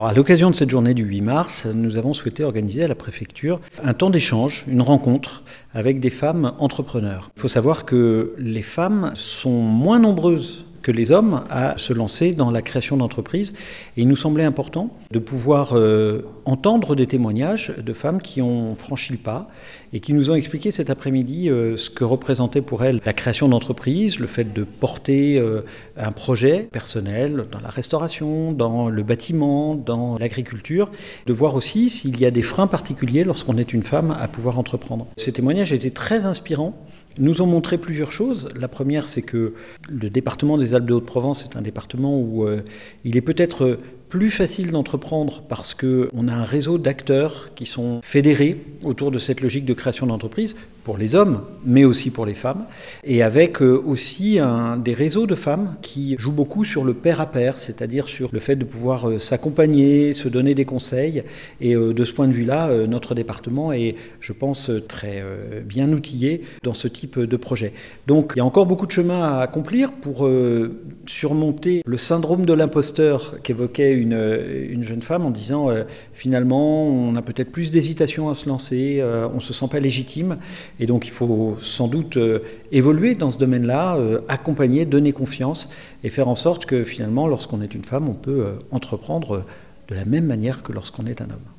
À l'occasion de cette journée du 8 mars, nous avons souhaité organiser à la préfecture un temps d'échange, une rencontre avec des femmes entrepreneurs. Il faut savoir que les femmes sont moins nombreuses que les hommes à se lancer dans la création d'entreprises. Et il nous semblait important de pouvoir entendre des témoignages de femmes qui ont franchi le pas et qui nous ont expliqué cet après-midi ce que représentait pour elles la création d'entreprises, le fait de porter un projet personnel dans la restauration, dans le bâtiment, dans l'agriculture, de voir aussi s'il y a des freins particuliers lorsqu'on est une femme à pouvoir entreprendre. Ces témoignages étaient très inspirants. Nous ont montré plusieurs choses. La première, c'est que le département des Alpes-de-Haute-Provence est un département où il est peut-être plus facile d'entreprendre parce qu'on a un réseau d'acteurs qui sont fédérés autour de cette logique de création d'entreprise pour les hommes, mais aussi pour les femmes, et avec aussi des réseaux de femmes qui jouent beaucoup sur le pair à pair, c'est-à-dire sur le fait de pouvoir s'accompagner, se donner des conseils. Et de ce point de vue-là, notre département est, je pense, très bien outillé dans ce type de projet. Donc il y a encore beaucoup de chemin à accomplir pour surmonter le syndrome de l'imposteur qu'évoquait une jeune femme en disant finalement on a peut-être plus d'hésitation à se lancer, on ne se sent pas légitime, et donc il faut sans doute évoluer dans ce domaine-là, accompagner, donner confiance et faire en sorte que finalement lorsqu'on est une femme on peut entreprendre de la même manière que lorsqu'on est un homme.